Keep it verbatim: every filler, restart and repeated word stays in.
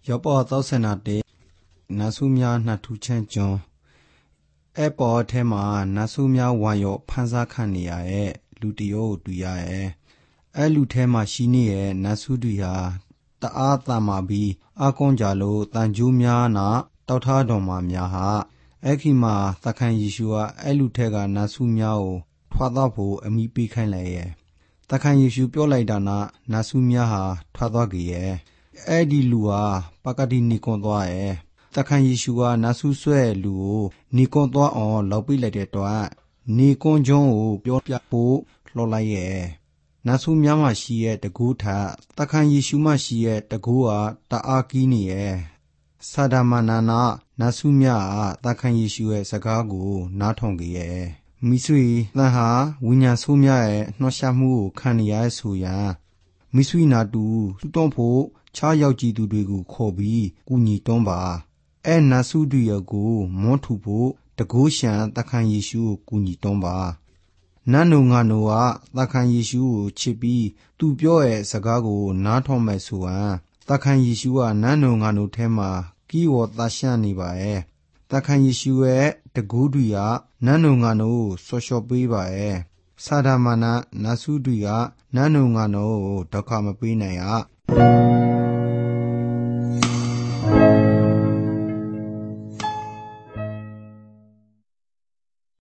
ယောပေါ်သောစနာတေနာဆုများနှထူးချမ်းကျွန်းအဲပေါ်ထဲမှာနာဆုများဝါရောဖန်စားခံနေရရဲ့လူတယောကိုတွေ့ရရဲ့အဲလူထဲမှာရှိနေရဲ့နာဆုတွေဟာတအားတမာပြီးအကွန်ကြလို့တန်ကျိုးများနာတောက်ထားတော်မှာများဟာအခီမှာသခင်ယေရှုကအဲလူထဲကနာဆုများကိုထွားတော့ဖို့အမိပေးခိုင်းလိုက်ရဲ့သခင်ယေရှုပြောလိုက်တာနာနာဆုများဟာထွားတော့ကြရဲ့အဲ့ဒီလူဟာပကတိနီကွန်သွားရဲ့သခင်ယေရှုကနာဆုဆွဲလူကိုနီကွန်သွားအောင်လောက်ပိလိုက်တဲ့တော့နီကွန်ကျွန်းကိုပြောပြဖို့လှော်လိုက်ရဲ့နာဆုများမှရှိရဲ့တကူထသခင်ယေရှုမှရှိရဲ့တကူကတအားကြီးနေရဲ့စာဒမနာနာနာဆုများသခင်ယေရှုရဲ့စကားကိုနားထောင်ကြရဲ့မိဆွေသင်ဟာဝိညာဉ်ဆိုးများရဲ့နှောက်ယှက်မှုကိုခံရရဆိုရန်မိဆွေနာတူသူတော်ဖို့ခြားရောက်ကြည့်သူတွေကိုခေါ်ပြီးကူညီတွန်းပါအဲနာဆုတွေကိုမွန်းထူဖို့တကိုးရှံသခင်ယေရှုကိုကူညီတွန်းပါနတ်နုံငါနုကသခင်ယေရှုကိုချစ်ပြီးသူပြောရဲ့စကားကိုနားထောင်မဲ့ဆိုဟန်သခင်ယေရှုကနတ်နုံငါနုထဲမှာကီးဝသရှံနေပါရဲ့သခင်ယေရှုရဲ့တကူးတွေကနတ်နုံငါနုကိုဆော့ရှော့ပေးပါရဲ့စာဒမနာနာဆုတွေကနတ်နုံငါနုကိုဒုက္ခမပေးနိုင်ရ